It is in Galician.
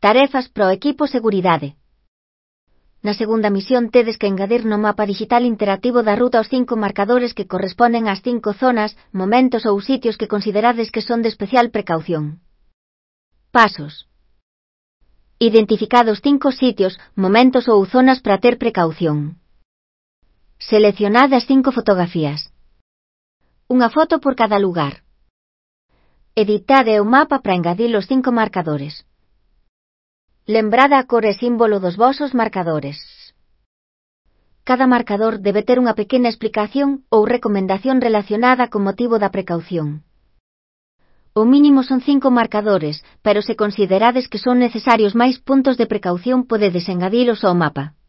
Tarefas para o equipo seguridade. Na segunda misión tedes que engadir no mapa digital interactivo da ruta os 5 marcadores que corresponden ás 5 zonas, momentos ou sitios que considerades que son de especial precaución. Pasos. Identificad os 5 sitios, momentos ou zonas para ter precaución. Seleccionad as 5 fotografías. Unha foto por cada lugar. Editade o mapa para engadir os 5 marcadores. Lembrad a cor e símbolo dos vosos marcadores. Cada marcador debe ter unha pequena explicación ou recomendación relacionada co motivo da precaución. O mínimo son 5 marcadores, pero se considerades que son necesarios máis puntos de precaución podedes engadilos ao mapa.